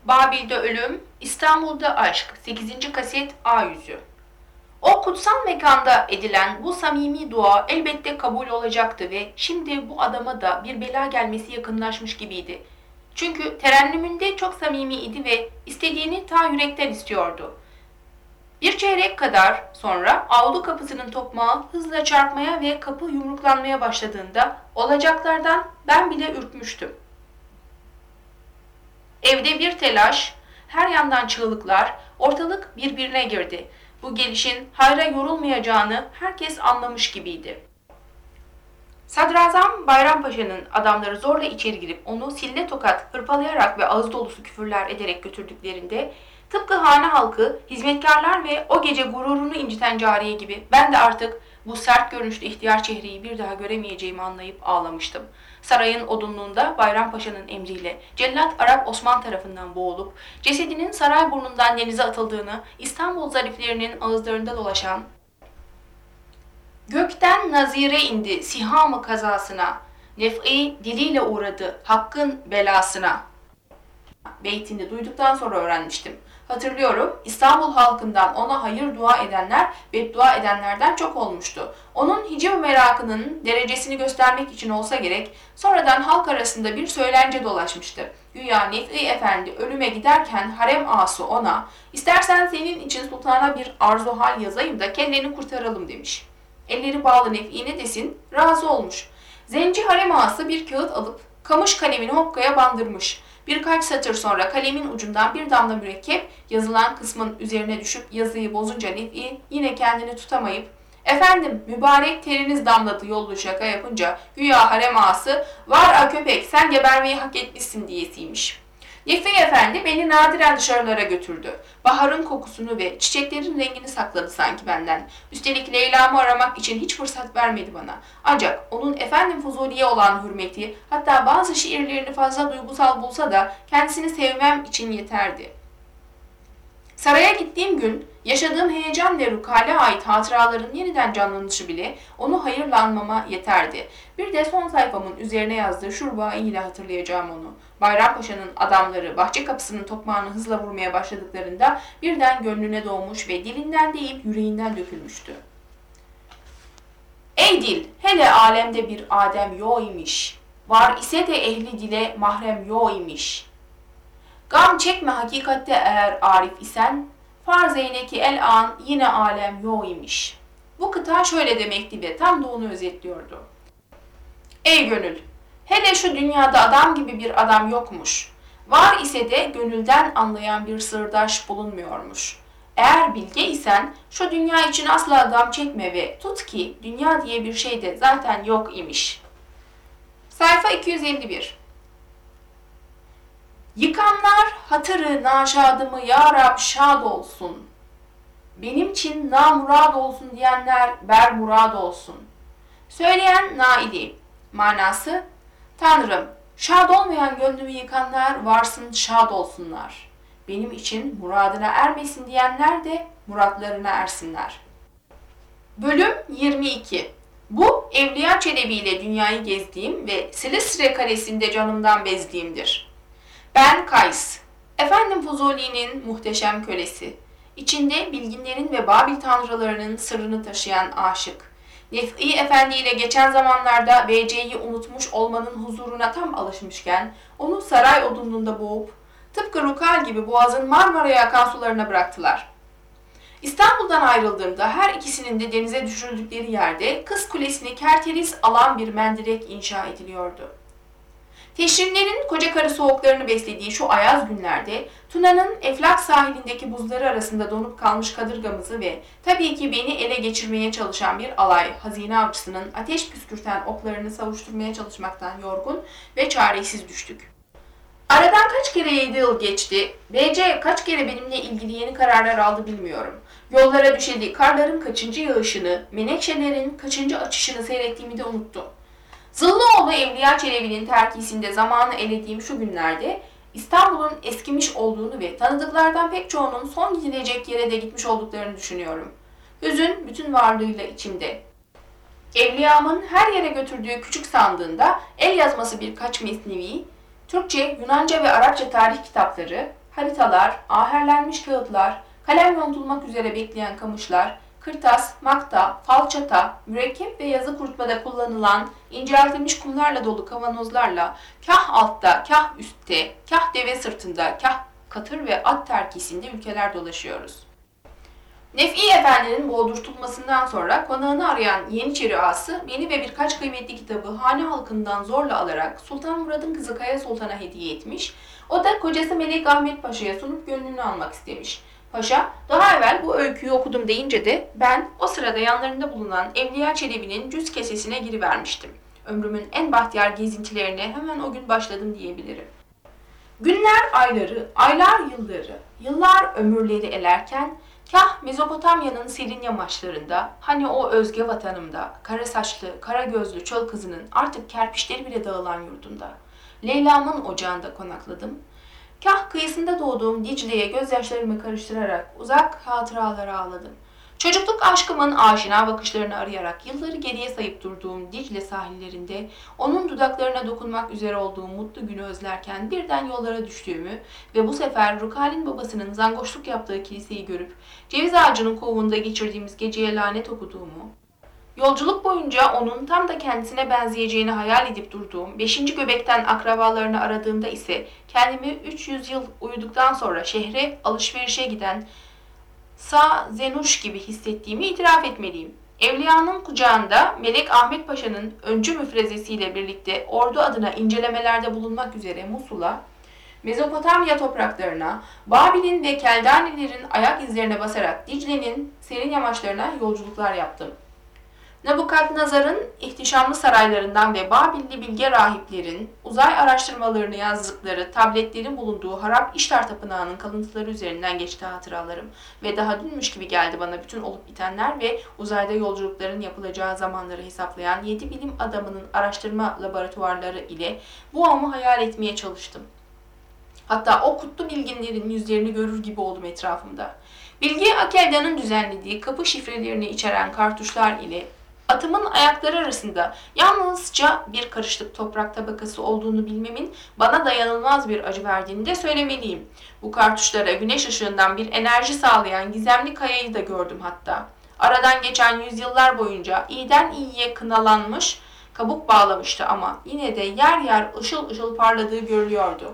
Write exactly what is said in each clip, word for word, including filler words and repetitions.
Babil'de ölüm, İstanbul'da aşk. sekizinci kaset A yüzü. O kutsal mekanda edilen bu samimi dua elbette kabul olacaktı ve şimdi bu adama da bir bela gelmesi yakınlaşmış gibiydi. Çünkü terennümünde çok samimiydi ve istediğini ta yürekten istiyordu. Bir çeyrek kadar sonra avlu kapısının tokmağı hızla çarpmaya ve kapı yumruklanmaya başladığında olacaklardan ben bile ürkmüştüm. Evde bir telaş, her yandan çığlıklar, ortalık birbirine girdi. Bu gelişin hayra yorulmayacağını herkes anlamış gibiydi. Sadrazam Bayrampaşa'nın adamları zorla içeri girip onu sille tokat hırpalayarak ve ağız dolusu küfürler ederek götürdüklerinde tıpkı hane halkı, hizmetkarlar ve o gece gururunu inciten cariye gibi ben de artık bu sert görünüşlü ihtiyar çehreyi bir daha göremeyeceğimi anlayıp ağlamıştım. Sarayın odunluğunda Bayrampaşa'nın emriyle Cellat Arap Osman tarafından boğulup cesedinin saray burnundan denize atıldığını İstanbul zariflerinin ağızlarında dolaşan "Gökten nazire indi sihamı kazasına, nef'i diliyle uğradı hakkın belasına" beytini duyduktan sonra öğrenmiştim. Hatırlıyorum, İstanbul halkından ona hayır dua edenler beddua edenlerden çok olmuştu. Onun hiciv merakının derecesini göstermek için olsa gerek, sonradan halk arasında bir söylence dolaşmıştı. Güya Nef'i Efendi ölüme giderken harem ağası ona, "İstersen senin için sultana bir arzu hal yazayım da kendini kurtaralım" demiş. Elleri bağlı Nef'i ne desin, razı olmuş. Zenci harem ağası bir kağıt alıp kamış kalemini hokkaya bandırmış. Birkaç satır sonra kalemin ucundan bir damla mürekkep yazılan kısmın üzerine düşüp yazıyı bozunca Nef'i yine kendini tutamayıp "Efendim, mübarek teriniz damladı" yollu şaka yapınca güya harem ağası "Var a köpek, sen gebermeyi hak etmişsin" diyesiymiş. Nef'i Efendi beni nadiren dışarılara götürdü. Baharın kokusunu ve çiçeklerin rengini sakladı sanki benden. Üstelik Leyla'mı aramak için hiç fırsat vermedi bana. Ancak onun efendim Fuzuli'ye olan hürmeti, hatta bazı şiirlerini fazla duygusal bulsa da kendisini sevmem için yeterdi. Saraya gittiğim gün yaşadığım heyecan ve rukale ait hatıraların yeniden canlanışı bile onu hayırla anmama yeterdi. Bir de son sayfamın üzerine yazdığı şurba ile hatırlayacağım onu. Bayrampaşa'nın adamları bahçe kapısının tokmağını hızla vurmaya başladıklarında birden gönlüne doğmuş ve dilinden değil yüreğinden dökülmüştü. "Ey dil, hele alemde bir Adem yo imiş, var ise de ehli dile mahrem yo imiş. Gam çekme hakikatte eğer arif isen, farz eyle ki el an yine alem yo imiş." Bu kıta şöyle demekti ve tam da onu özetliyordu. Ey gönül, hele şu dünyada adam gibi bir adam yokmuş. Var ise de gönülden anlayan bir sırdaş bulunmuyormuş. Eğer bilge isen şu dünya için asla gam çekme ve tut ki dünya diye bir şey de zaten yok imiş. Sayfa iki yüz elli bir. Yıkanlar hatırı naşadımı ya Rab şad olsun. Benim için namurad olsun diyenler bermurad olsun. Söyleyen Naili. Manası: Tanrım, şad olmayan gönlümü yıkanlar varsın şad olsunlar. Benim için muradına ermesin diyenler de muratlarına ersinler. Bölüm yirmi iki. Bu Evliya Çelebi ile dünyayı gezdiğim ve Silivri Kalesi'nde canımdan bezdiğimdir. Ben Kays, efendim Fuzuli'nin muhteşem kölesi. İçinde bilginlerin ve Babil tanrılarının sırrını taşıyan aşık. Nef'i Efendi ile geçen zamanlarda V C'yi unutmuş olmanın huzuruna tam alışmışken onu saray odunluğunda boğup tıpkı Rukal gibi boğazın Marmara'ya akan sularına bıraktılar. İstanbul'dan ayrıldığımda her ikisinin de denize düşürüldükleri yerde Kız Kulesi'ni kerteriz alan bir mendirek inşa ediliyordu. Teşrinlerin koca karı soğuklarını beslediği şu ayaz günlerde Tuna'nın Eflak sahilindeki buzları arasında donup kalmış kadırgamızı ve tabii ki beni ele geçirmeye çalışan bir alay hazine avcısının ateş püskürten oklarını savuşturmaya çalışmaktan yorgun ve çaresiz düştük. Aradan kaç kere yedi yıl geçti, B C kaç kere benimle ilgili yeni kararlar aldı bilmiyorum. Yollara düşeli karların kaçıncı yağışını, menekşelerin kaçıncı açışını seyrettiğimi de unuttum. Zıllıoğlu Evliya Çelebi'nin terkisinde zamanı elediğim şu günlerde İstanbul'un eskimiş olduğunu ve tanıdıklardan pek çoğunun son gidilecek yere de gitmiş olduklarını düşünüyorum. Hüzün bütün varlığıyla içimde. Evliyamın her yere götürdüğü küçük sandığında el yazması birkaç mesnevi, Türkçe, Yunanca ve Arapça tarih kitapları, Haritalar, aherlenmiş kağıtlar, kalem yontulmak üzere bekleyen kamışlar, kırtas, makta, falçata, mürekkep ve yazı kurutmada kullanılan inceltilmiş kumlarla dolu kavanozlarla kah altta, kah üstte, kah deve sırtında, kah katır ve at terkisinde ülkeler dolaşıyoruz. Nef'i Efendi'nin boğdurtulmasından sonra konağını arayan Yeniçeri ağası beni ve birkaç kıymetli kitabı hane halkından zorla alarak Sultan Murad'ın kızı Kaya Sultan'a hediye etmiş, o da kocası Melek Ahmet Paşa'ya sunup gönlünü almak istemiş. Paşa, daha evvel bu öyküyü okudum deyince de ben o sırada yanlarında bulunan Evliya Çelebi'nin cüz kesesine girivermiştim. Ömrümün en bahtiyar gezintilerine hemen o gün başladım diyebilirim. Günler ayları, aylar yılları, yıllar ömürleri elerken, kah Mezopotamya'nın serin yamaçlarında, hani o özge vatanımda, kara saçlı, kara gözlü çöl kızının artık kerpiçleri bile dağılan yurdunda, Leyla'mın ocağında konakladım. Kah kıyısında doğduğum Dicle'ye gözyaşlarımı karıştırarak uzak hatıralara ağladım. Çocukluk aşkımın aşina bakışlarını arayarak yılları geriye sayıp durduğum Dicle sahillerinde onun dudaklarına dokunmak üzere olduğum mutlu günü özlerken birden yollara düştüğümü ve bu sefer Rukal'in babasının zangoşluk yaptığı kiliseyi görüp ceviz ağacının kovuğunda geçirdiğimiz geceye lanet okuduğumu, yolculuk boyunca onun tam da kendisine benzeyeceğini hayal edip durduğum beşinci göbekten akrabalarını aradığımda ise kendimi üç yüz yıl uyuduktan sonra şehre alışverişe giden Sa Zenuş gibi hissettiğimi itiraf etmeliyim. Evliyanın kucağında Melek Ahmet Paşa'nın öncü müfrezesiyle birlikte ordu adına incelemelerde bulunmak üzere Musul'a, Mezopotamya topraklarına, Babil'in ve Keldanilerin ayak izlerine basarak Dicle'nin serin yamaçlarına yolculuklar yaptım. Nabukadnezar'ın ihtişamlı saraylarından ve Babilli bilge rahiplerin uzay araştırmalarını yazdıkları tabletlerin bulunduğu harap İştar Tapınağı'nın kalıntıları üzerinden geçti hatıralarım ve daha dünmüş gibi geldi bana bütün olup bitenler ve uzayda yolculukların yapılacağı zamanları hesaplayan yedi bilim adamının araştırma laboratuvarları ile bu anı hayal etmeye çalıştım. Hatta o kutlu bilginlerin yüzlerini görür gibi oldum etrafımda. Bilge Akelda'nın düzenlediği kapı şifrelerini içeren kartuşlar ile atımın ayakları arasında yalnızca bir karışlık toprak tabakası olduğunu bilmemin bana dayanılmaz bir acı verdiğini de söylemeliyim. Bu kartuşlara güneş ışığından bir enerji sağlayan gizemli kayayı da gördüm hatta. Aradan geçen yüzyıllar boyunca iyiden iyiye kınalanmış, kabuk bağlamıştı ama yine de yer yer ışıl ışıl parladığı görülüyordu.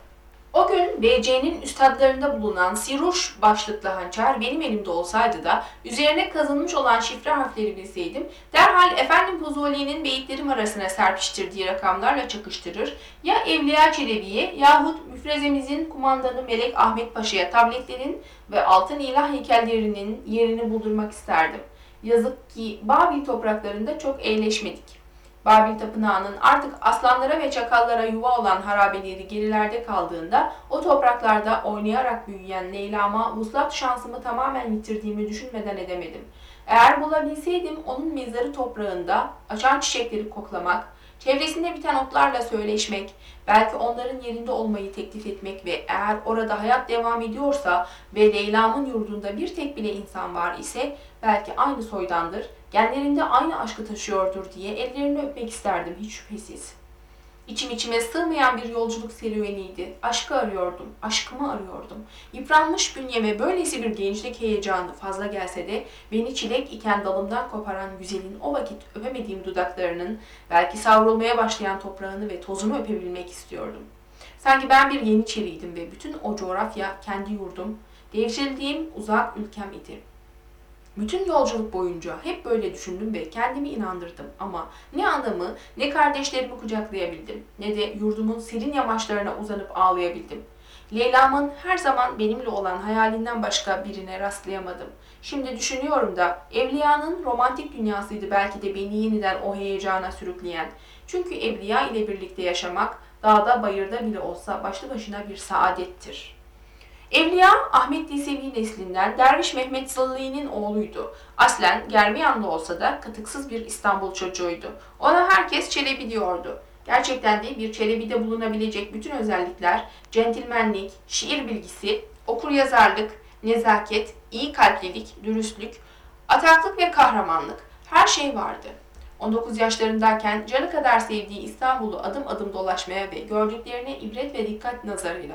O gün B C'nin üstadlarında bulunan Siruş başlıklı hançer benim elimde olsaydı da üzerine kazınmış olan şifre harfleri bilseydim derhal Efendim Fuzuli'nin beyitlerim arasına serpiştirdiği rakamlarla çakıştırır ya Evliya Çelebi'ye yahut müfrezemizin kumandanı Melek Ahmet Paşa'ya tabletlerin ve altın ilah heykellerinin yerini buldurmak isterdim. Yazık ki Babil topraklarında çok eğleşmedik. Babil Tapınağı'nın artık aslanlara ve çakallara yuva olan harabeleri gerilerde kaldığında o topraklarda oynayarak büyüyen Leyla'ma vuslat şansımı tamamen yitirdiğimi düşünmeden edemedim. Eğer bulabilseydim onun mezarı toprağında açan çiçekleri koklamak, çevresinde biten otlarla söyleşmek, belki onların yerinde olmayı teklif etmek ve eğer orada hayat devam ediyorsa ve Leyla'mın yurdunda bir tek bile insan var ise belki aynı soydandır, genlerinde aynı aşkı taşıyordur diye ellerini öpmek isterdim hiç şüphesiz. İçim içime sığmayan bir yolculuk serüveniydi. Aşkı arıyordum, aşkımı arıyordum. Yıpranmış bünyeme böylesi bir gençlik heyecanı fazla gelse de beni çilek iken dalımdan koparan güzelin o vakit öpemediğim dudaklarının belki savrulmaya başlayan toprağını ve tozunu öpebilmek istiyordum. Sanki ben bir yeniçeriydim ve bütün o coğrafya kendi yurdum, devşirildiğim uzak ülkem idi. Bütün yolculuk boyunca hep böyle düşündüm ve kendimi inandırdım ama ne anamı ne kardeşlerimi kucaklayabildim ne de yurdumun serin yamaçlarına uzanıp ağlayabildim. Leyla'mın her zaman benimle olan hayalinden başka birine rastlayamadım. Şimdi düşünüyorum da Evliya'nın romantik dünyasıydı belki de beni yeniden o heyecana sürükleyen. Çünkü Evliya ile birlikte yaşamak dağda bayırda bile olsa başlı başına bir saadettir. Evliya, Ahmet Yesevi neslinden Derviş Mehmet Zılli'nin oğluydu. Aslen Germiyanlı olsa da katıksız bir İstanbul çocuğuydu. Ona herkes Çelebi diyordu. Gerçekten de bir Çelebi'de bulunabilecek bütün özellikler, centilmenlik, şiir bilgisi, okuryazarlık, nezaket, iyi kalplilik, dürüstlük, ataklık ve kahramanlık, her şey vardı. on dokuz yaşlarındayken canı kadar sevdiği İstanbul'u adım adım dolaşmaya ve gördüklerine ibret ve dikkat nazarıyla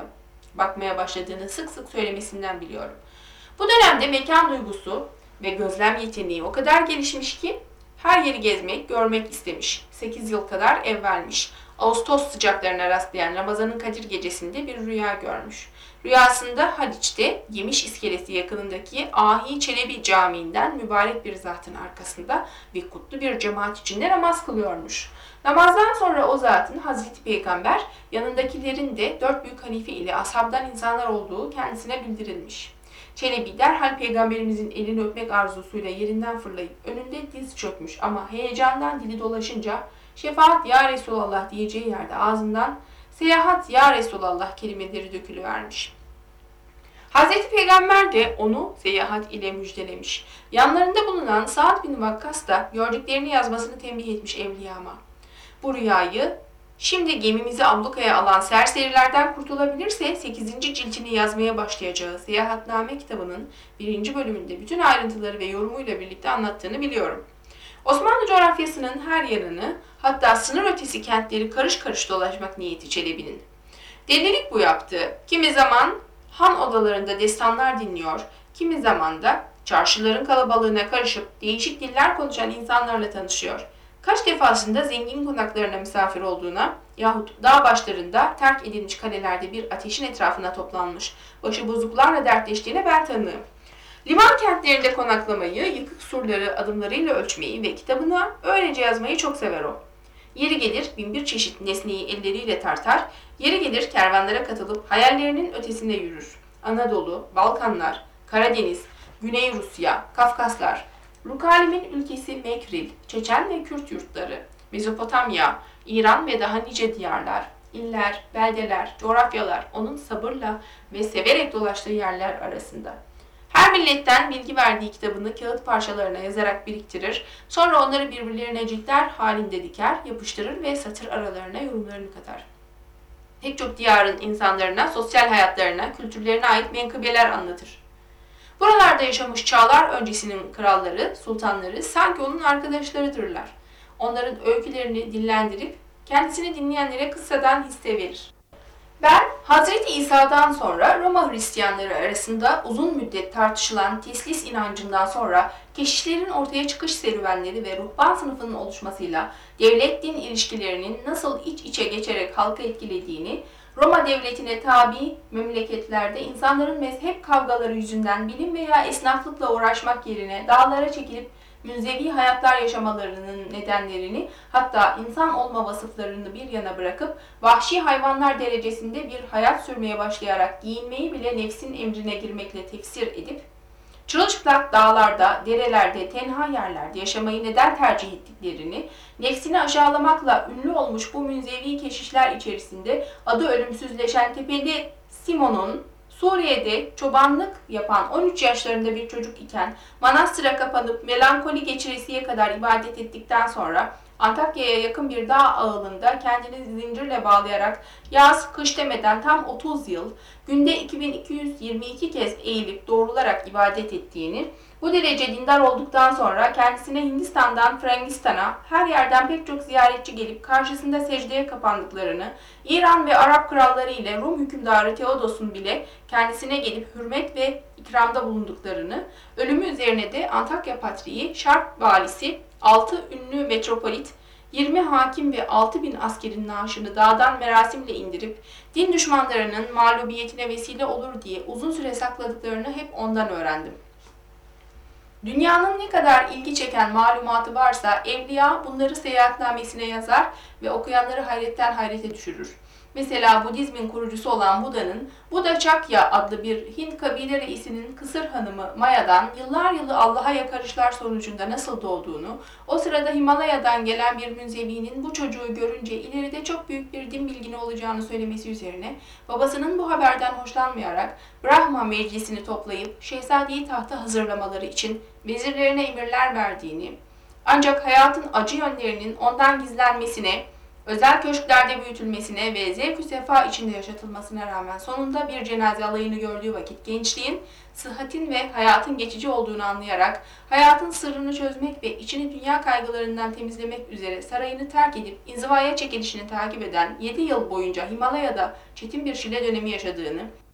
bakmaya başladığını sık sık söylemesinden biliyorum. Bu dönemde mekan duygusu ve gözlem yeteneği o kadar gelişmiş ki her yeri gezmek, görmek istemiş. sekiz yıl kadar evvelmiş. Ağustos sıcaklarına rastlayan Ramazan'ın Kadir gecesinde bir rüya görmüş. Rüyasında Haliç'te Yemiş iskelesi yakınındaki Ahi Çelebi Camii'nden mübarek bir zatın arkasında ve kutlu bir cemaat içinde namaz kılıyormuş. Namazdan sonra o zatın Hazreti Peygamber yanındakilerin de dört büyük halife ile ashabdan insanlar olduğu kendisine bildirilmiş. Çelebi derhal Peygamberimizin elini öpmek arzusuyla yerinden fırlayıp önünde diz çökmüş ama heyecandan dili dolaşınca şefaat ya Resulallah diyeceği yerde ağzından seyahat ya Resulallah kelimeleri dökülüvermiş. Hazreti Peygamber de onu seyahat ile müjdelemiş. Yanlarında bulunan Sa'd bin Vakkas da gördüklerini yazmasını tembih etmiş evliyama. Bu rüyayı şimdi gemimizi ablukaya alan serserilerden kurtulabilirse sekizinci ciltini yazmaya başlayacağı Seyahatname kitabının birinci bölümünde bütün ayrıntıları ve yorumuyla birlikte anlattığını biliyorum. Osmanlı coğrafyasının her yanını, hatta sınır ötesi kentleri karış karış dolaşmak niyeti Çelebi'nin. Delilik bu yaptı. Kimi zaman han odalarında destanlar dinliyor, kimi zaman da çarşıların kalabalığına karışıp değişik diller konuşan insanlarla tanışıyor. Kaç defasında zengin konaklarına misafir olduğuna yahut dağ başlarında terk edilmiş kalelerde bir ateşin etrafına toplanmış başıbozuklarla dertleştiğine ben tanığım. Liman kentlerinde konaklamayı, yıkık surları adımlarıyla ölçmeyi ve kitabına öylece yazmayı çok sever o. Yeri gelir binbir çeşit nesneyi elleriyle tartar, yeri gelir kervanlara katılıp hayallerinin ötesinde yürür. Anadolu, Balkanlar, Karadeniz, Güney Rusya, Kafkaslar, Rukalim'in ülkesi Mekril, Çeçen ve Kürt yurtları, Mezopotamya, İran ve daha nice diyarlar, iller, beldeler, coğrafyalar onun sabırla ve severek dolaştığı yerler arasında. Her milletten bilgi verdiği kitabını kağıt parçalarına yazarak biriktirir, sonra onları birbirlerine ciltler halinde diker, yapıştırır ve satır aralarına yorumlarını katar. Pek çok diyarın insanlarına, sosyal hayatlarına, kültürlerine ait menkıbeler anlatır. Buralarda yaşamış çağlar öncesinin kralları, sultanları sanki onun arkadaşlarıdırlar. Onların öykülerini dillendirip kendisini dinleyenlere kıssadan hisse verir. Ben Hazreti İsa'dan sonra Roma Hristiyanları arasında uzun müddet tartışılan teslis inancından sonra keşişlerin ortaya çıkış serüvenleri ve ruhban sınıfının oluşmasıyla devlet-din ilişkilerinin nasıl iç içe geçerek halkı etkilediğini, Roma devletine tabi memleketlerde insanların mezhep kavgaları yüzünden bilim veya esnaflıkla uğraşmak yerine dağlara çekilip münzevi hayatlar yaşamalarının nedenlerini, hatta insan olma vasıflarını bir yana bırakıp vahşi hayvanlar derecesinde bir hayat sürmeye başlayarak giyinmeyi bile nefsin emrine girmekle tefsir edip çırılçıplak dağlarda, derelerde, tenha yerlerde yaşamayı neden tercih ettiklerini, nefsini aşağılamakla ünlü olmuş bu münzevi keşişler içerisinde adı ölümsüzleşen Tepeli Simon'un Suriye'de çobanlık yapan on üç yaşlarında bir çocuk iken manastıra kapanıp melankoli geçiresiye kadar ibadet ettikten sonra Antakya'ya yakın bir dağ ağılında kendini zincirle bağlayarak yaz, kış demeden tam otuz yıl günde iki bin iki yüz yirmi iki kez eğilip doğrularak ibadet ettiğini, bu derece dindar olduktan sonra kendisine Hindistan'dan Frangistan'a her yerden pek çok ziyaretçi gelip karşısında secdeye kapandıklarını, İran ve Arap kralları ile Rum hükümdarı Theodos'un bile kendisine gelip hürmet ve ikramda bulunduklarını, ölümü üzerine de Antakya Patriği, Şark valisi, altı ünlü metropolit, yirmi hakim ve altı bin askerin naaşını dağdan merasimle indirip din düşmanlarının mağlubiyetine vesile olur diye uzun süre sakladıklarını hep ondan öğrendim. Dünyanın ne kadar ilgi çeken malumatı varsa evliya bunları seyahatnamesine yazar ve okuyanları hayretten hayrete düşürür. Mesela Budizmin kurucusu olan Buda'nın Buda Çakya adlı bir Hint kabile reisinin kısır hanımı Maya'dan yıllar yılı Allah'a yakarışlar sonucunda nasıl doğduğunu, o sırada Himalaya'dan gelen bir münzevinin bu çocuğu görünce ileride çok büyük bir din bilgini olacağını söylemesi üzerine babasının bu haberden hoşlanmayarak Brahma meclisini toplayıp şehzadeyi tahta hazırlamaları için vezirlerine emirler verdiğini, ancak hayatın acı yönlerinin ondan gizlenmesine, özel köşklerde büyütülmesine ve zevk-ü sefa içinde yaşatılmasına rağmen sonunda bir cenaze alayını gördüğü vakit gençliğin, sıhhatin ve hayatın geçici olduğunu anlayarak hayatın sırrını çözmek ve içini dünya kaygılarından temizlemek üzere sarayını terk edip inzivaya çekilişini takip eden yedi yıl boyunca Himalaya'da çetin bir şile dönemi yaşadığını,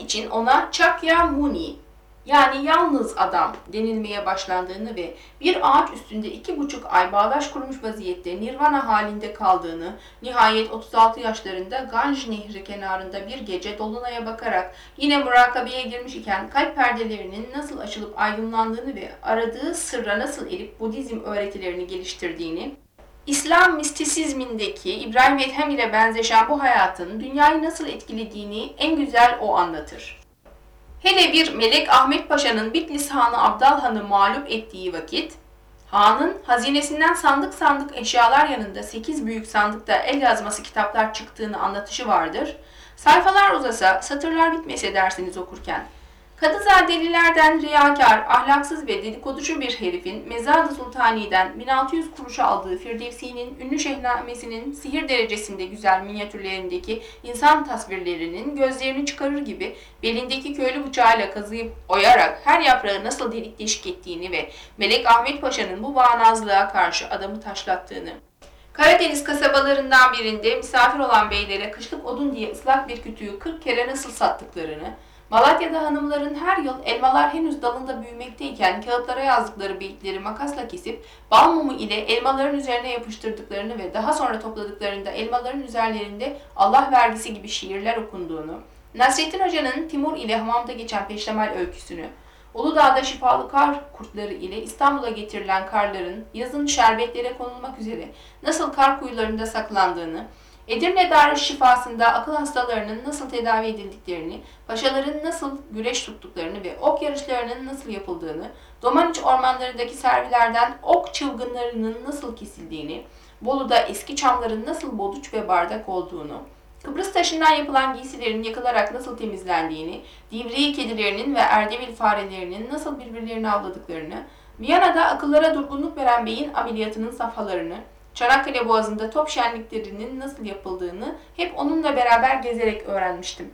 için ona Çakya Muni yani yalnız adam denilmeye başlandığını ve bir ağaç üstünde iki buçuk ay bağdaş kurmuş vaziyette nirvana halinde kaldığını, nihayet otuz altı yaşlarında Ganj Nehri kenarında bir gece dolunaya bakarak yine murakabeye girmiş iken kalp perdelerinin nasıl açılıp aydınlandığını ve aradığı sırra nasıl erip Budizm öğretilerini geliştirdiğini, İslam mistisizmindeki İbrahim Ethem ile benzeşen bu hayatın dünyayı nasıl etkilediğini en güzel o anlatır. Hele bir Melek Ahmet Paşa'nın Bitlis Hanı Abdal Han'ı mağlup ettiği vakit, Han'ın hazinesinden sandık sandık eşyalar yanında sekiz büyük sandıkta el yazması kitaplar çıktığını anlatışı vardır. Sayfalar uzasa, satırlar bitmese dersiniz okurken. Kadızadelilerden riyakar, ahlaksız ve dedikoducu bir herifin Mezad-ı Sultani'den bin altı yüz kuruşa aldığı Firdevsi'nin ünlü şehnamesinin sihir derecesinde güzel minyatürlerindeki insan tasvirlerinin gözlerini çıkarır gibi belindeki köylü bıçağıyla kazıyıp oyarak her yaprağı nasıl delik deşik ettiğini ve Melek Ahmet Paşa'nın bu bağnazlığa karşı adamı taşlattığını, Karadeniz kasabalarından birinde misafir olan beylere kışlık odun diye ıslak bir kütüğü kırk kere nasıl sattıklarını, Malatya'da hanımların her yıl elmalar henüz dalında büyümekteyken kağıtlara yazdıkları beyitleri makasla kesip bal mumu ile elmaların üzerine yapıştırdıklarını ve daha sonra topladıklarında elmaların üzerlerinde Allah vergisi gibi şiirler okunduğunu, Nasrettin Hoca'nın Timur ile hamamda geçen peştemal öyküsünü, Uludağ'da şifalı kar kurtları ile İstanbul'a getirilen karların yazın şerbetlere konulmak üzere nasıl kar kuyularında saklandığını, Edirne Darüşşifası'nda akıl hastalarının nasıl tedavi edildiklerini, paşaların nasıl güreş tuttuklarını ve ok yarışlarının nasıl yapıldığını, Domaniç ormanlarındaki servilerden ok çılgınlarının nasıl kesildiğini, Bolu'da eski çamların nasıl boduç ve bardak olduğunu, Kıbrıs taşından yapılan giysilerin yakılarak nasıl temizlendiğini, divriği kedilerinin ve erdevil farelerinin nasıl birbirlerini avladıklarını, Viyana'da akıllara durgunluk veren beyin ameliyatının safhalarını, Çanakkale Boğazı'nda top şenliklerinin nasıl yapıldığını hep onunla beraber gezerek öğrenmiştim.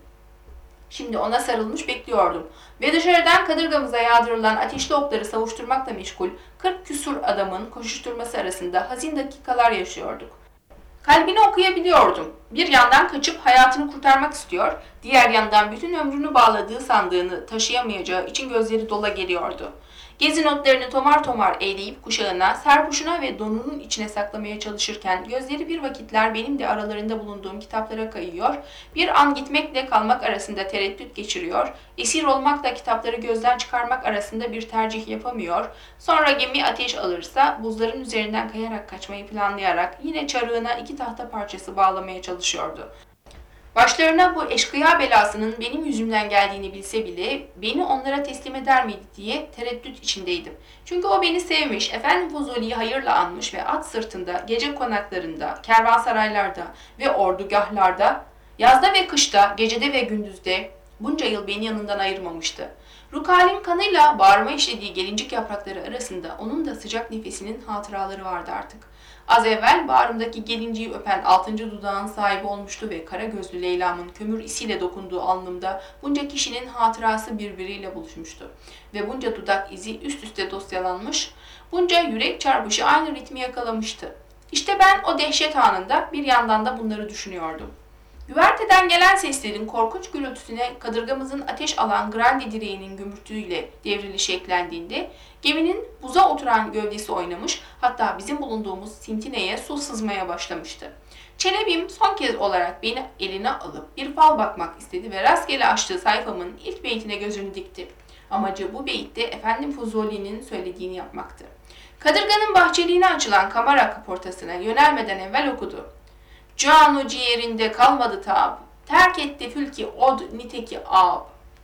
Şimdi ona sarılmış bekliyordum ve dışarıdan kadırgamıza yağdırılan ateşli okları savuşturmakla meşgul kırk küsur adamın koşuşturması arasında hazin dakikalar yaşıyorduk. Kalbini okuyabiliyordum. Bir yandan kaçıp hayatını kurtarmak istiyor, diğer yandan bütün ömrünü bağladığı sandığını taşıyamayacağı için gözleri dola geliyordu. Gezi notlarını tomar tomar eğleyip kuşağına, serpuşuna ve donunun içine saklamaya çalışırken gözleri bir vakitler benim de aralarında bulunduğum kitaplara kayıyor, bir an gitmekle kalmak arasında tereddüt geçiriyor, esir olmakla kitapları gözden çıkarmak arasında bir tercih yapamıyor, sonra gemi ateş alırsa buzların üzerinden kayarak kaçmayı planlayarak yine çarığına iki tahta parçası bağlamaya çalışıyordu. Başlarına bu eşkıya belasının benim yüzümden geldiğini bilse bile beni onlara teslim eder miydi diye tereddüt içindeydim. Çünkü o beni sevmiş, Efendi Fuzuli'yi hayırla anmış ve at sırtında, gece konaklarında, kervansaraylarda ve ordugahlarda, yazda ve kışta, gecede ve gündüzde bunca yıl beni yanından ayırmamıştı. Rukal'in kanıyla bağrıma işlediği gelincik yaprakları arasında onun da sıcak nefesinin hatıraları vardı artık. Az evvel bağrımdaki gelinciyi öpen altıncı dudağın sahibi olmuştu ve kara gözlü Leyla'mın kömür isiyle dokunduğu alnımda bunca kişinin hatırası birbiriyle buluşmuştu. Ve bunca dudak izi üst üste dosyalanmış, bunca yürek çarpışı aynı ritmi yakalamıştı. İşte ben o dehşet anında bir yandan da bunları düşünüyordum. Güverteden gelen seslerin korkunç gürültüsüne kadırgamızın ateş alan grandi direğinin gümürtüyle devrilişi eklendiğinde geminin buza oturan gövdesi oynamış, hatta bizim bulunduğumuz sintineye su sızmaya başlamıştı. Çelebim son kez olarak beni eline alıp bir fal bakmak istedi ve rastgele açtığı sayfamın ilk beytine gözünü dikti. Amacı bu beytte Efendim Fuzuli'nin söylediğini yapmaktı. Kadırganın bahçeliğine açılan kamera kaportasına yönelmeden evvel okudu. Canu ciğerinde kalmadı tab, terk etti fülki od niteki ab.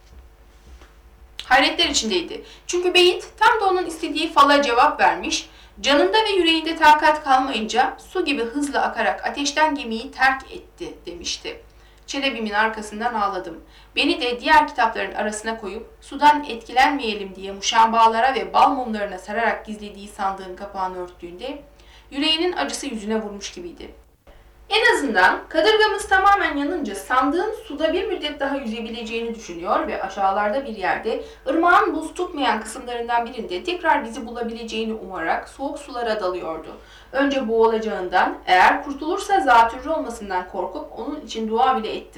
Hayretler içindeydi. Çünkü beyit tam da onun istediği fala cevap vermiş, canında ve yüreğinde takat kalmayınca su gibi hızla akarak ateşten gemiyi terk etti demişti. Çelebimin arkasından ağladım. Beni de diğer kitapların arasına koyup sudan etkilenmeyelim diye muşambalara ve bal mumlarına sararak gizlediği sandığın kapağını örttüğünde yüreğinin acısı yüzüne vurmuş gibiydi. En azından kadırgamız tamamen yanınca sandığın suda bir müddet daha yüzebileceğini düşünüyor ve aşağılarda bir yerde ırmağın buz tutmayan kısımlarından birinde tekrar bizi bulabileceğini umarak soğuk sulara dalıyordu. Önce boğulacağından, eğer kurtulursa zatürre olmasından korkup onun için dua bile ettim.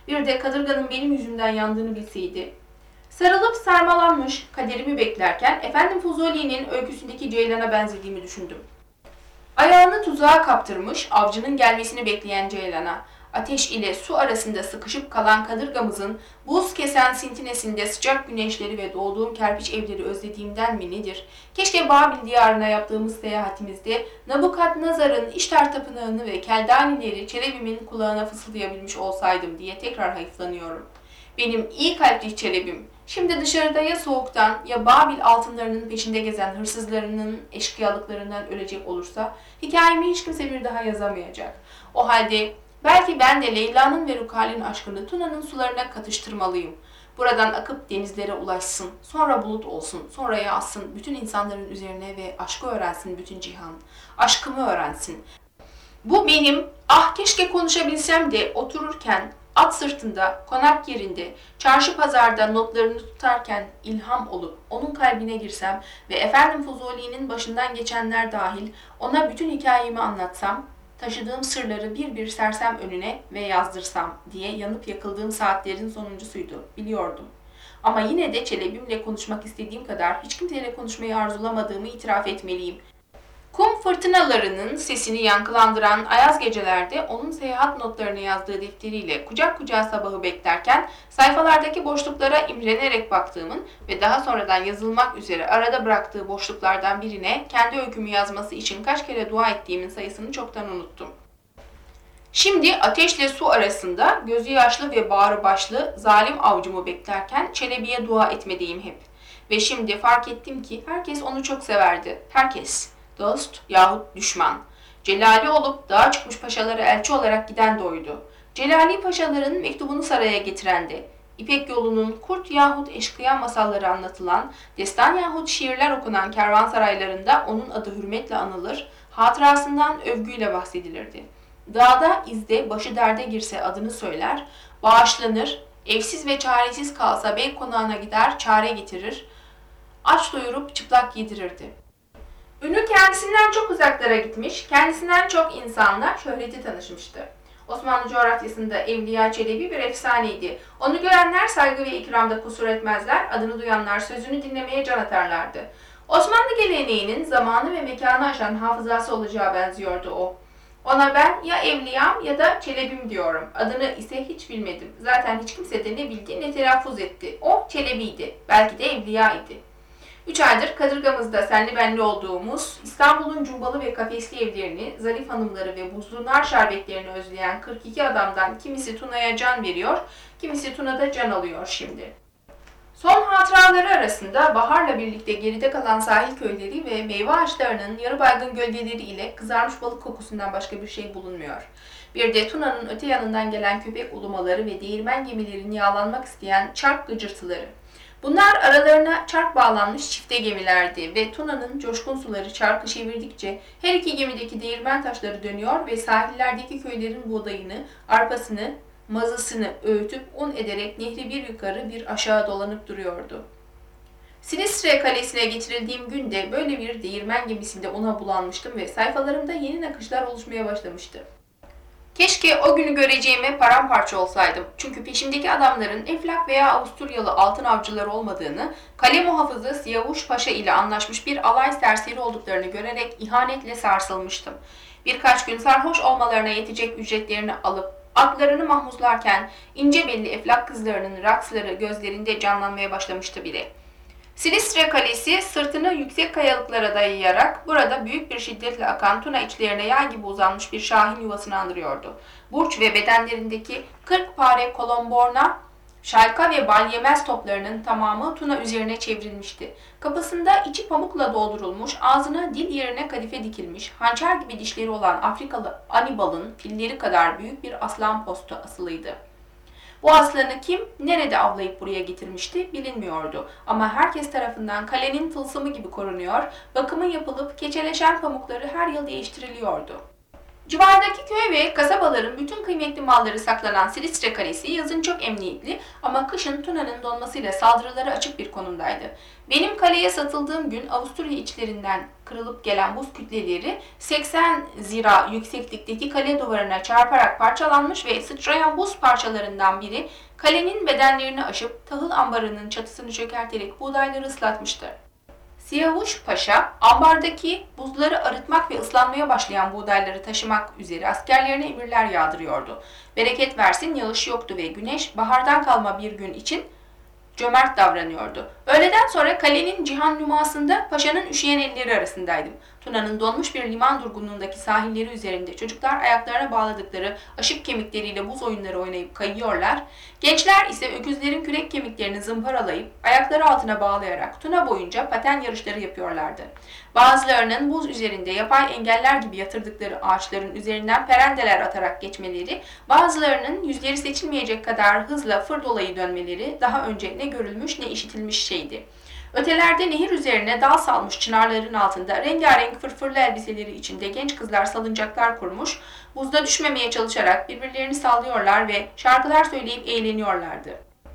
Bir de kadırganın benim yüzümden yandığını bilseydi. Sarılıp sarmalanmış kaderimi beklerken efendim Fuzuli'nin öyküsündeki ceylana benzediğimi düşündüm. Ayağını tuzağa kaptırmış, avcının gelmesini bekleyen ceylana, ateş ile su arasında sıkışıp kalan kadırgamızın buz kesen sintinesinde sıcak güneşleri ve doğduğum kerpiç evleri özlediğimden mi nedir? Keşke Babil diyarına yaptığımız seyahatimizde Nabukadnezar'ın İştar tapınağını ve Keldanileri Çelebi'min kulağına fısıldayabilmiş olsaydım diye tekrar hayıflanıyorum. Benim iyi kalpli Çelebim, şimdi dışarıda ya soğuktan ya Babil altınlarının peşinde gezen hırsızlarının eşkıyalıklarından ölecek olursa hikayemi hiç kimse bir daha yazamayacak. O halde belki ben de Leyla'nın ve Rukal'in aşkını Tuna'nın sularına katıştırmalıyım. Buradan akıp denizlere ulaşsın, sonra bulut olsun, sonra yağsın bütün insanların üzerine ve aşkı öğrensin bütün cihan. Aşkımı öğrensin. Bu benim, ah keşke konuşabilsem de otururken, at sırtında, konak yerinde, çarşı pazarda notlarını tutarken ilham olup onun kalbine girsem ve efendim Fuzuli'nin başından geçenler dahil ona bütün hikayemi anlatsam, taşıdığım sırları bir bir sersem önüne ve yazdırsam diye yanıp yakıldığım saatlerin sonuncusuydu, biliyordum. Ama yine de Çelebimle konuşmak istediğim kadar hiç kimseyle konuşmayı arzulamadığımı itiraf etmeliyim. Kum fırtınalarının sesini yankılandıran ayaz gecelerde onun seyahat notlarını yazdığı defteriyle kucak kucağa sabahı beklerken sayfalardaki boşluklara imrenerek baktığımın ve daha sonradan yazılmak üzere arada bıraktığı boşluklardan birine kendi öykümü yazması için kaç kere dua ettiğimin sayısını çoktan unuttum. Şimdi ateşle su arasında gözü yaşlı ve bağrı başlı zalim avcımı beklerken Çelebi'ye dua etmediğim hep. Ve şimdi fark ettim ki herkes onu çok severdi. Herkes. Dost yahut düşman. Celali olup dağa çıkmış paşalara elçi olarak giden de oydu. Celali paşaların mektubunu saraya getiren de. İpek yolunun kurt yahut eşkıya masalları anlatılan, destan yahut şiirler okunan kervansaraylarında onun adı hürmetle anılır, hatırasından övgüyle bahsedilirdi. Dağda izde başı derde girse adını söyler, bağışlanır, evsiz ve çaresiz kalsa bey konağına gider çare getirir, aç doyurup çıplak yedirirdi. Ünü kendisinden çok uzaklara gitmiş, kendisinden çok insanla şöhreti tanışmıştı. Osmanlı coğrafyasında Evliya Çelebi bir efsaneydi. Onu görenler saygı ve ikramda kusur etmezler, adını duyanlar sözünü dinlemeye can atarlardı. Osmanlı geleneğinin zamanı ve mekanı aşan hafızası olacağı benziyordu o. Ona ben ya Evliyam ya da Çelebim diyorum. Adını ise hiç bilmedim. Zaten hiç kimse de ne bildi ne telaffuz etti. O Çelebi'ydi. Belki de Evliya idi. Üç aydır kadırgamızda senli benli olduğumuz, İstanbul'un cumbalı ve kafesli evlerini, zarif hanımları ve buzlu nar şerbetlerini özleyen kırk iki adamdan kimisi Tuna'ya can veriyor, kimisi Tuna'da can alıyor şimdi. Son hatıraları arasında baharla birlikte geride kalan sahil köyleri ve meyve ağaçlarının yarı baygın gölgeleri ile kızarmış balık kokusundan başka bir şey bulunmuyor. Bir de Tuna'nın öte yanından gelen köpek ulumaları ve değirmen gemilerinin yağlanmak isteyen çark gıcırtıları. Bunlar aralarına çark bağlanmış çifte gemilerdi ve Tuna'nın coşkun suları çarkı çevirdikçe her iki gemideki değirmen taşları dönüyor ve sahillerdeki köylerin buğdayını, arpasını, mazısını öğütüp un ederek nehri bir yukarı bir aşağı dolanıp duruyordu. Silistre kalesine getirildiğim günde böyle bir değirmen gemisinde una bulanmıştım ve sayfalarımda yeni nakışlar oluşmaya başlamıştı. Keşke o günü göreceğime paramparça olsaydım. Çünkü peşimdeki adamların Eflak veya Avusturyalı altın avcıları olmadığını, kale muhafızı Siyavuş Paşa ile anlaşmış bir alay serseri olduklarını görerek ihanetle sarsılmıştım. Birkaç gün sarhoş olmalarına yetecek ücretlerini alıp atlarını mahmuzlarken ince belli Eflak kızlarının raksları gözlerinde canlanmaya başlamıştı bile. Silistre Kalesi sırtını yüksek kayalıklara dayayarak burada büyük bir şiddetle akan Tuna içlerine yay gibi uzanmış bir şahin yuvasını andırıyordu. Burç ve bedenlerindeki kırk pare kolomborna, şalka ve balyemez toplarının tamamı Tuna üzerine çevrilmişti. Kapısında içi pamukla doldurulmuş, ağzına dil yerine kadife dikilmiş, hançer gibi dişleri olan Afrikalı Anibal'ın filleri kadar büyük bir aslan postu asılıydı. Bu aslanı kim, nerede avlayıp buraya getirmişti bilinmiyordu ama herkes tarafından kalenin tılsımı gibi korunuyor, bakımı yapılıp keçeleşen pamukları her yıl değiştiriliyordu. Civardaki köy ve kasabaların bütün kıymetli malları saklanan Silistre Kalesi yazın çok emniyetli ama kışın Tuna'nın donmasıyla saldırılara açık bir konumdaydı. Benim kaleye satıldığım gün Avusturya içlerinden kırılıp gelen buz kütleleri seksen zira yükseklikteki kale duvarına çarparak parçalanmış ve sıçrayan buz parçalarından biri kalenin bedenlerini aşıp tahıl ambarının çatısını çökerterek buğdayları ıslatmıştı. Siyavuş Paşa, ambardaki buzları arıtmak ve ıslanmaya başlayan buğdayları taşımak üzere askerlerine emirler yağdırıyordu. Bereket versin yağış yoktu ve güneş bahardan kalma bir gün için cömert davranıyordu. Öğleden sonra kalenin cihan nümasında paşanın üşüyen elleri arasındaydım. Tuna'nın donmuş bir liman durgunluğundaki sahilleri üzerinde çocuklar ayaklarına bağladıkları aşık kemikleriyle buz oyunları oynayıp kayıyorlar. Gençler ise öküzlerin kürek kemiklerini zımparalayıp ayakları altına bağlayarak Tuna boyunca paten yarışları yapıyorlardı. Bazılarının buz üzerinde yapay engeller gibi yatırdıkları ağaçların üzerinden perendeler atarak geçmeleri, bazılarının yüzleri seçilmeyecek kadar hızla fır dolayı dönmeleri daha önce ne görülmüş ne işitilmiş şeydi. Ötelerde nehir üzerine dal salmış çınarların altında rengarenk fırfırlı elbiseleri içinde genç kızlar salıncaklar kurmuş, buzda düşmemeye çalışarak birbirlerini sallıyorlar ve şarkılar söyleyip eğleniyorlardı.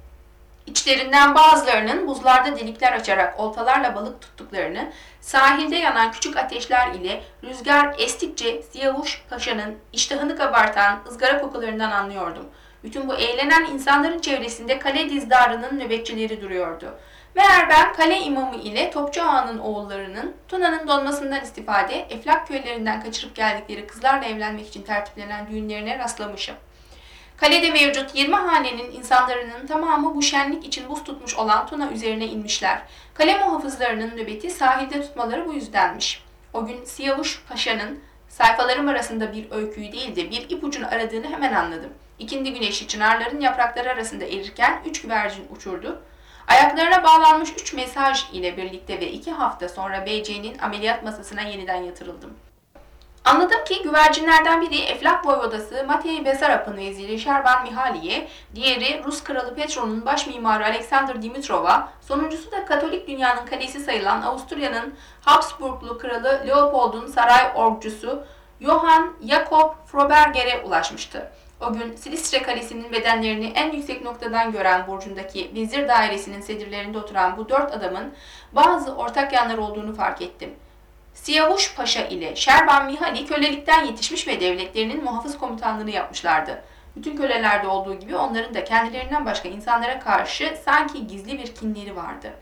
İçlerinden bazılarının buzlarda delikler açarak oltalarla balık tuttuklarını, sahilde yanan küçük ateşler ile rüzgar estikçe Siyavuş Paşa'nın iştahını kabartan ızgara kokularından anlıyordum. Bütün bu eğlenen insanların çevresinde kale dizdarının nöbetçileri duruyordu. Meğer ben kale imamı ile Topçu Ağa'nın oğullarının Tuna'nın donmasından istifade Eflak köylerinden kaçırıp geldikleri kızlarla evlenmek için tertiplenen düğünlerine rastlamışım. Kalede mevcut yirmi hanenin insanların tamamı bu şenlik için buz tutmuş olan Tuna üzerine inmişler. Kale muhafızlarının nöbeti sahilde tutmaları bu yüzdenmiş. O gün Siyavuş Paşa'nın sayfalarım arasında bir öyküyü değil de bir ipucunu aradığını hemen anladım. İkindi güneşi çınarların yaprakları arasında erirken üç güvercin uçurdu. Ayaklarına bağlanmış üç mesaj ile birlikte ve iki hafta sonra B C'nin ameliyat masasına yeniden yatırıldım. Anladım ki güvercinlerden biri Eflak Voyvodası Matei Besarab'ın veziri Şerban Mihali'ye, diğeri Rus kralı Petro'nun baş mimarı Alexander Dimitrov'a, sonuncusu da Katolik dünyanın kalesi sayılan Avusturya'nın Habsburglu kralı Leopold'un saray orgcusu Johann Jakob Froberger'e ulaşmıştı. O gün Silistre Kalesi'nin bedenlerini en yüksek noktadan gören burcundaki vezir dairesinin sedirlerinde oturan bu dört adamın bazı ortak yanları olduğunu fark ettim. Siyavuş Paşa ile Şerban Mihali kölelikten yetişmiş ve devletlerinin muhafız komutanlığını yapmışlardı. Bütün kölelerde olduğu gibi onların da kendilerinden başka insanlara karşı sanki gizli bir kinleri vardı.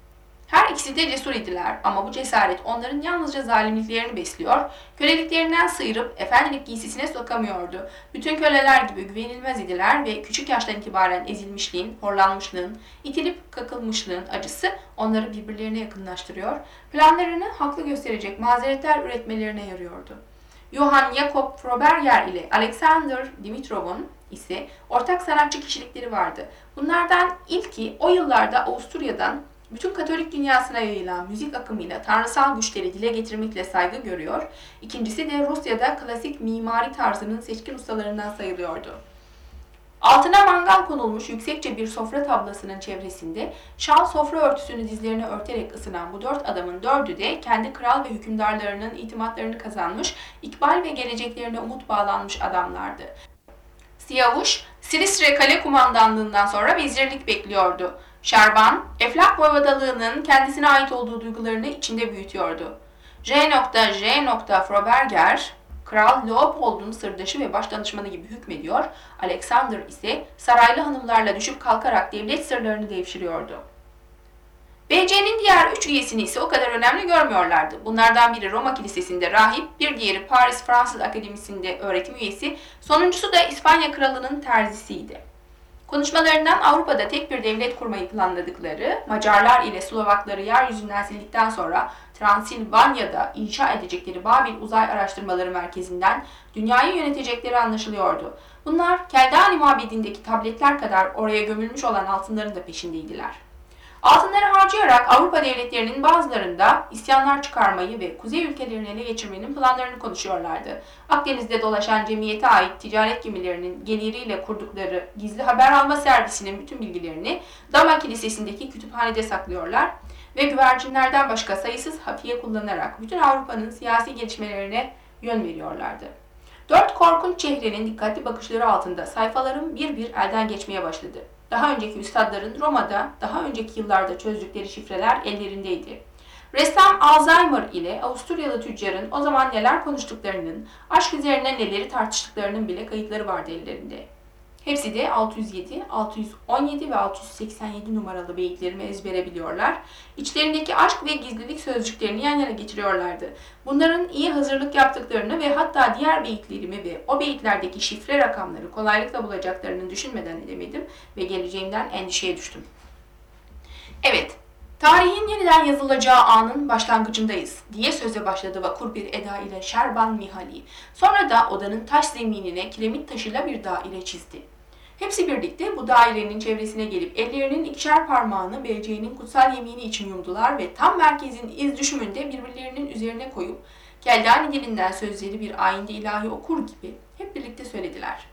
Her ikisi de cesur idiler ama bu cesaret onların yalnızca zalimliklerini besliyor, köleliklerinden sıyırıp efendilik giysisine sokamıyordu. Bütün köleler gibi güvenilmez idiler ve küçük yaştan itibaren ezilmişliğin, horlanmışlığın, itilip kakılmışlığın acısı onları birbirlerine yakınlaştırıyor, planlarını haklı gösterecek mazeretler üretmelerine yarıyordu. Johann Jakob Froberger ile Alexander Dimitrov'un ise ortak sanatçı kişilikleri vardı. Bunlardan ilki o yıllarda Avusturya'dan bütün Katolik dünyasına yayılan müzik akımıyla tanrısal güçleri dile getirmekle saygı görüyor, ikincisi de Rusya'da klasik mimari tarzının seçkin ustalarından sayılıyordu. Altına mangal konulmuş yüksekçe bir sofra tablasının çevresinde şal sofra örtüsünü dizlerine örterek ısınan bu dört adamın dördü de kendi kral ve hükümdarlarının itimatlarını kazanmış, ikbal ve geleceklerine umut bağlanmış adamlardı. Siyavuş, Silistre Kale Kumandanlığından sonra vezirlik bekliyordu. Şerban, Eflak Voyvodalığının kendisine ait olduğu duygularını içinde büyütüyordu. J. J. Froberger, Kral Leopold'un sırdaşı ve başdanışmanı gibi hükmediyor, Alexander ise saraylı hanımlarla düşüp kalkarak devlet sırlarını devşiriyordu. B C'nin diğer üç üyesini ise o kadar önemli görmüyorlardı. Bunlardan biri Roma Kilisesi'nde rahip, bir diğeri Paris Fransız Akademisi'nde öğretim üyesi, sonuncusu da İspanya Kralı'nın terzisiydi. Konuşmalarından Avrupa'da tek bir devlet kurmayı planladıkları, Macarlar ile Slovakları yeryüzünden sildikten sonra Transilvanya'da inşa edecekleri Babil Uzay Araştırmaları Merkezi'nden dünyayı yönetecekleri anlaşılıyordu. Bunlar Keldani mabedindeki tabletler kadar oraya gömülmüş olan altınların da peşindeydiler. Altınları harcayarak Avrupa devletlerinin bazılarında isyanlar çıkarmayı ve kuzey ülkelerini ele geçirmenin planlarını konuşuyorlardı. Akdeniz'de dolaşan cemiyete ait ticaret gemilerinin geliriyle kurdukları gizli haber alma servisinin bütün bilgilerini Dama Kilisesi'ndeki kütüphanede saklıyorlar ve güvercinlerden başka sayısız hafiye kullanarak bütün Avrupa'nın siyasi gelişmelerine yön veriyorlardı. Dört korkunç çehrenin dikkatli bakışları altında sayfalarım bir bir elden geçmeye başladı. Daha önceki üstadların Roma'da, daha önceki yıllarda çözdükleri şifreler ellerindeydi. Ressam Alzheimer ile Avusturyalı tüccarın o zaman neler konuştuklarının, aşk üzerine neleri tartıştıklarının bile kayıtları vardı ellerinde. Hepsi de altı yüz yedi, altı yüz on yedi ve altı yüz seksen yedi numaralı beyitlerimi ezbere biliyorlar. İçlerindeki aşk ve gizlilik sözcüklerini yan yana getiriyorlardı. Bunların iyi hazırlık yaptıklarını ve hatta diğer beyitlerimi ve o beyitlerdeki şifre rakamları kolaylıkla bulacaklarını düşünmeden edemedim ve geleceğimden endişeye düştüm. Evet, tarihin yeniden yazılacağı anın başlangıcındayız diye söze başladı vakur bir eda ile Şerban Mihali. Sonra da odanın taş zeminine kiremit taşıyla bir daire çizdi. Hepsi birlikte bu dairenin çevresine gelip ellerinin ikişer parmağını belceğinin kutsal yemini için yumdular ve tam merkezin iz düşümünde birbirlerinin üzerine koyup Keldani dilinden sözleri bir ayinde ilahi okur gibi hep birlikte söylediler.